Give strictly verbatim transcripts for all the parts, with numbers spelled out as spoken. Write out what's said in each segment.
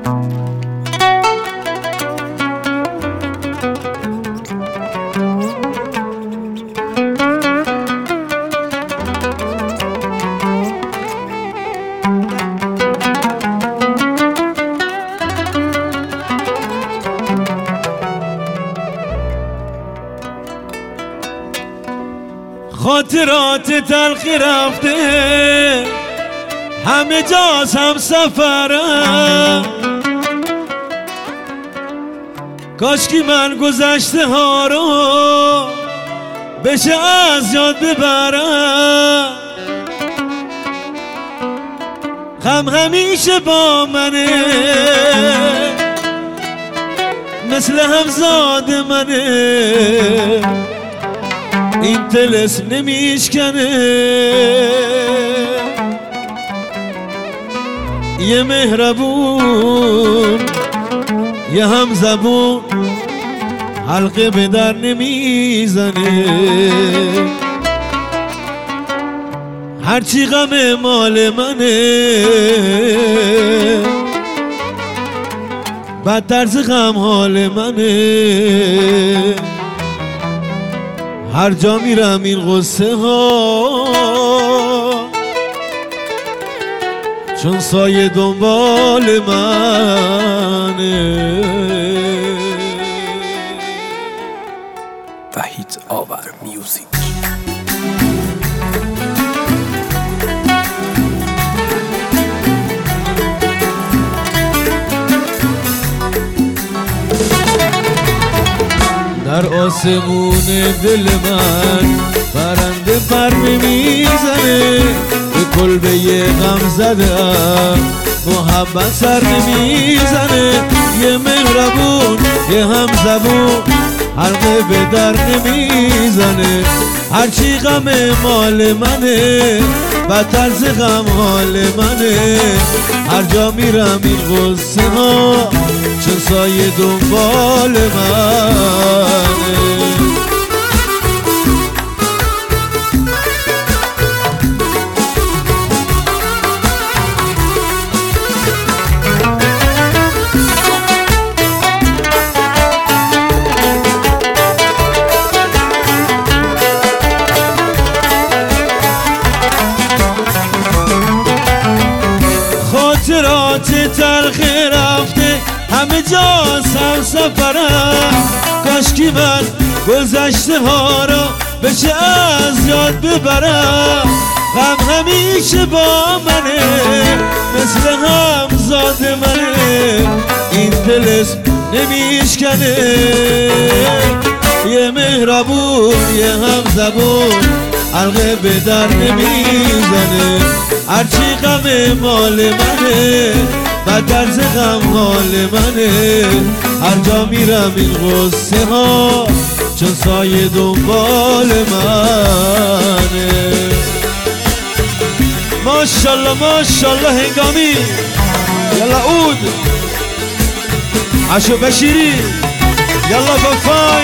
خاطرات تلخی رفته همه جاست هم سفرم، کاشکی من گذشته ها رو بشه از یاد ببرم. غم همیشه با منه مثل همزاد منه، این طلسم نمیشکنه. یه مهربون یه همزبون حلقه به در نمیزنه، هرچی غم مال منه بد طرز غم حال منه. هر جا میرم این غصه ها چون سایه دنبال منه. وحید آور میوزیک. در آسمون دل من پرنده پر نمیزنه، به کلبه غم زدم محبت سر نمیزنه. یه مهربون یه همزبون حلقه به در نمیزنه، هرچی غم مال منه بد طرز غم حال منه. هر جا میرم این غصه ها چون سایه دنبال منه. خاطرات تلخ رفته همه جا سم سفرم، کاشکی من گذشته ها را بشه از یاد ببرم. غم همیشه با منه مثل همزاد منه، این طلسم نمیشکنه. یه مهربون یه همزبون حلقه به در نمیزنه، هرچی غم مال منه بد طرز غم حال منه. هر جا میرم این غصه ها چون سایه دنبال منه. ماشالله ماشالله هنگامی یلا عود عشو بشیری یلا بفای.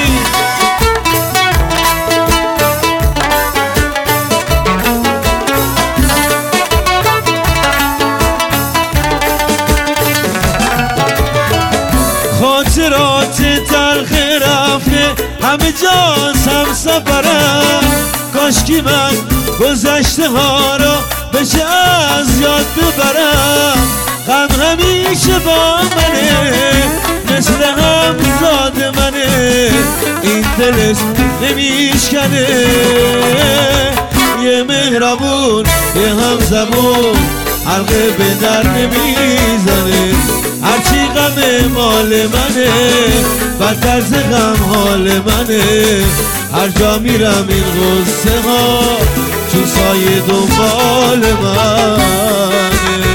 خاطرات تلخ رفته همه جا هم سفرم، کاشکی من گذشته ها را بشه از یاد ببرم. غم همیشه با منه مثل همزاد منه، این طلسم نمیشکنه. یه مهربون یه همزبون حلقه به در نمیزنه، هرچی غم مال منه بد طرز غم حال منه. هر جا میرم این غصه ها چون سایه دنبال منه.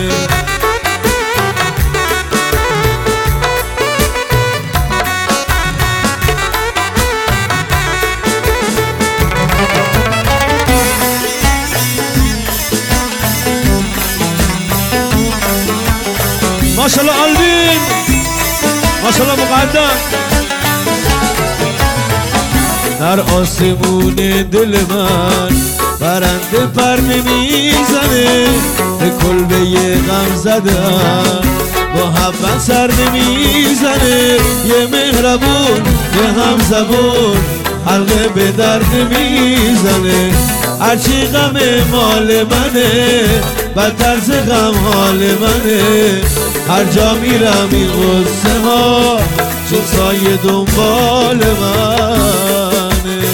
ماشالله آلوین ماشالله مقدم. در آسمون دل من پرنده پر نمیزنه، به کلبه غم زدم محبت سر نمیزنه، یه مهربون یه هم زبون حلقه به در نمیزنه. هرچی غم مال منه بدتر ز غم حال منه. هر جا میرم این غصه ها چون سایه دنبال منه.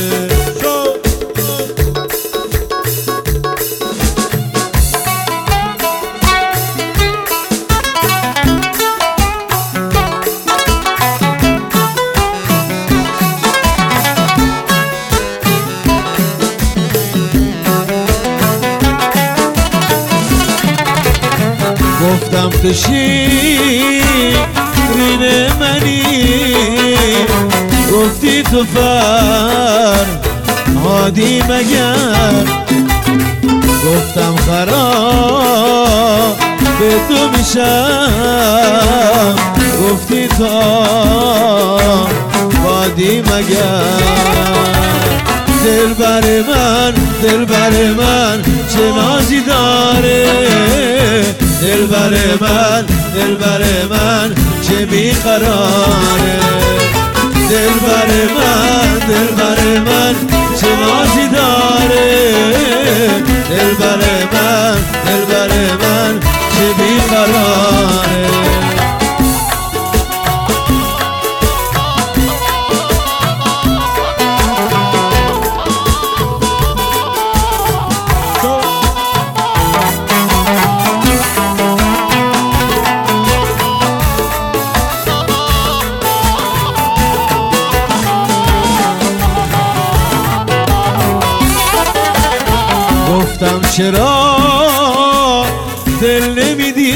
گفتم تو شیرین منی، گفتی تو فرهادی مگر. گفتم خراب به تو میشم، گفتی تو آبادی مگر. دل بر من دل بر من چه نازی داره، دل بر من دل بر من چه بیقراره. دل بر من دل بر من چه نازی داره، دل بر من دل بر من چه بیقراره. گفتم چرا دل نمیدی،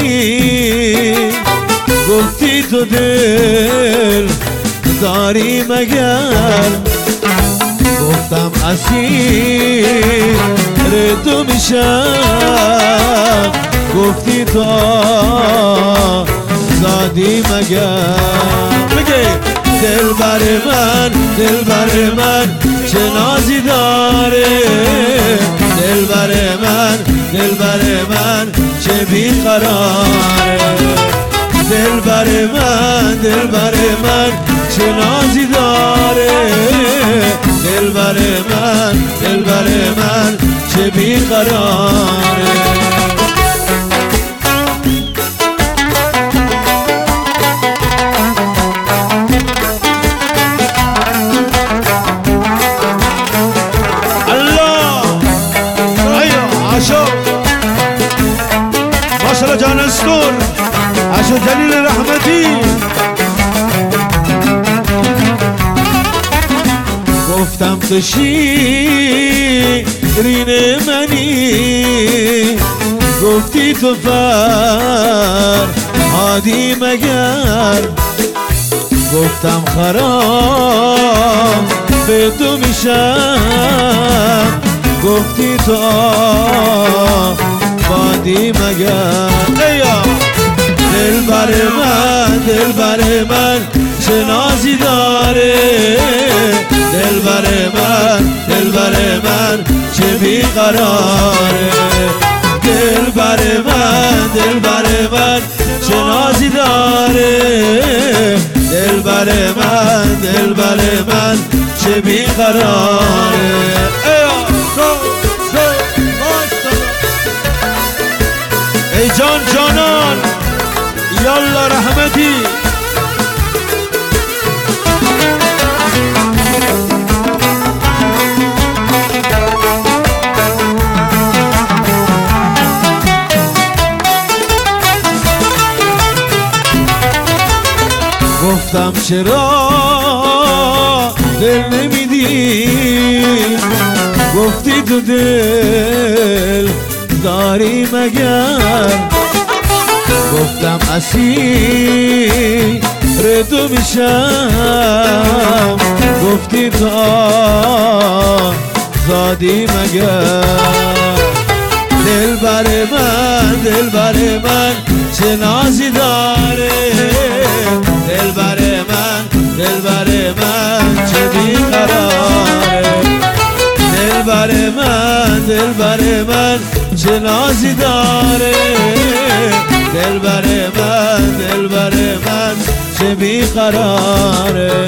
گفتی تو دل داری مگر. گفتم اسیر تو میشم، گفتی تو زادی مگر. بگه دل بر من دل بر من چه نازی داره، دل بر من دل بر من چه بیقراره. دل بر من دل بر من چه نازی داره، دل بر من دل بر من چه بیقراره. ماشاءالله جان استون عشو جلیل رحمتی. گفتم تو شیرین منی، گفتی تو فرهادی مگر. گفتم خراب به تو میشم، گفتی تو آبادی مگر. دل بر من دل بر من چه نازی داره، دل بر من دل بر من چه بیقراره. دل بر من دل بر من چه نازی داره، دل بر من دل بر من چه بیقراره. ای جان جانان یالله رحمتی. گفتم چرا دل نمیدی، گفتی تو دل داری مگر. گفتم اسیر تو میشم، گفتی تو زادی مگر. دل بر من دل بر من چه نازی داره، دل بر من دل بر من چه بیقراره. دل بر من دل بر من چه نازی داره دلبر من دلبر من چه بیقراره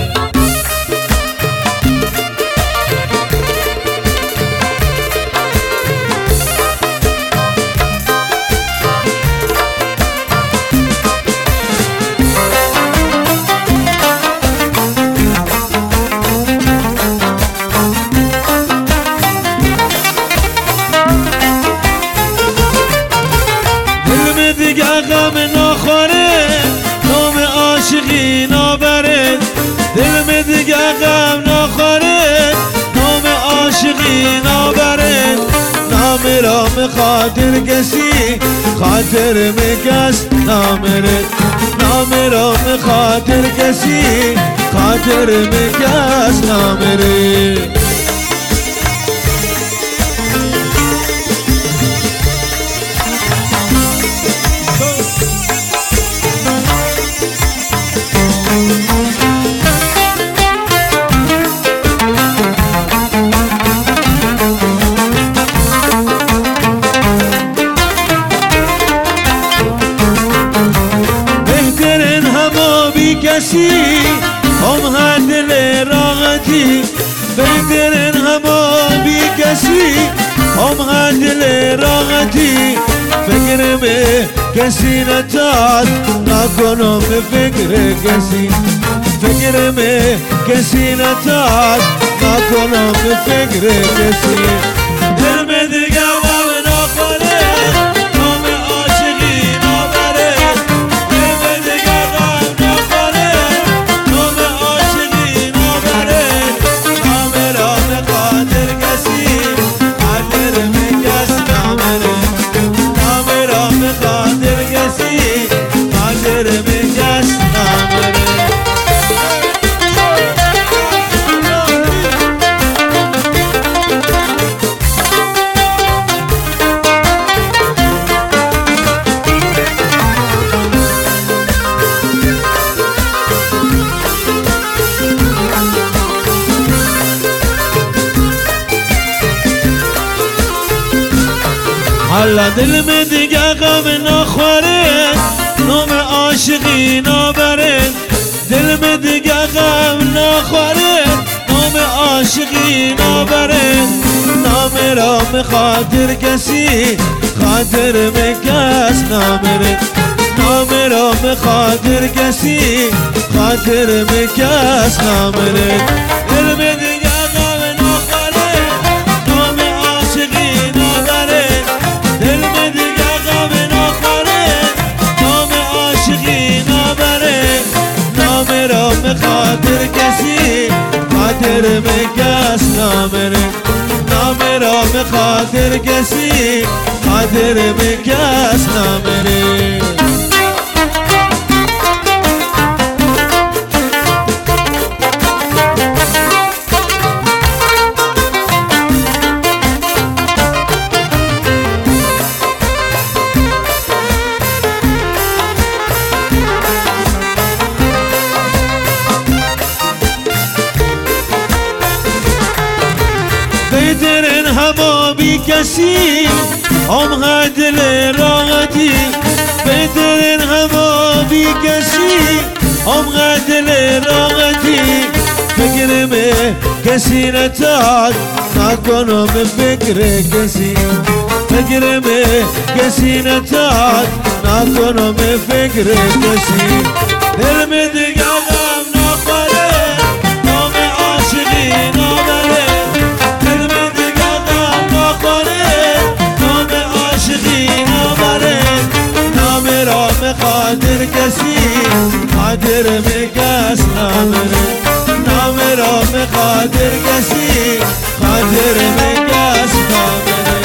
غم نخوره نام عاشقی نبره دل دیگه غم نخوره نام عاشقی نبره نام را خاطر کسی خاطر مکس نامره نام را خاطر کسی خاطر مکس نامره کسی هم هر دل راحتی بهترین هما بی کسی هم هر دل راحتی فکر به کسی نتاد نکنم به فکر کسی فکر به کسی نتاد نکنم به فکر کسی دل به دیگه غم نخوره نام عاشقی نبره دل به دیگه غم نخوره نام عاشقی نبره نام را خاطر کسی خاطر مکس نامره نام را خاطر کسی خاطر مکس نامره حالا دل میں دیگه غم نخوره نام عاشقی نبره دل میں دیگه غم نخوره نام عاشقی نبره نام را خاطر کسی خاطر مکس نامره نام را خاطر کسی خاطر مکس نامره دل میں دیگه غم نخوره نام عاشقی نبره دل میں دیگه غم نخوره نام عاشقی نبره نام را خاطر کسی خاطر مکس نامره نام را خاطر کسی خاطر مکس نامره بهترین هوا بی کسی هم هر دل راحتی بهترین هوا بی کسی هم هر دل راحتی فکر به کسی نتاد نکنم به فکر کسی فکر به کسی نتاد نکنم به فکر کسی دل میں دیگه غم نخوره نام عاشقی نبره دل میں دیگه غم نخوره نام عاشقی نبره نام را خاطر کسی خاطر مکس نامره نام را خاطر کسی خاطر مکس نامره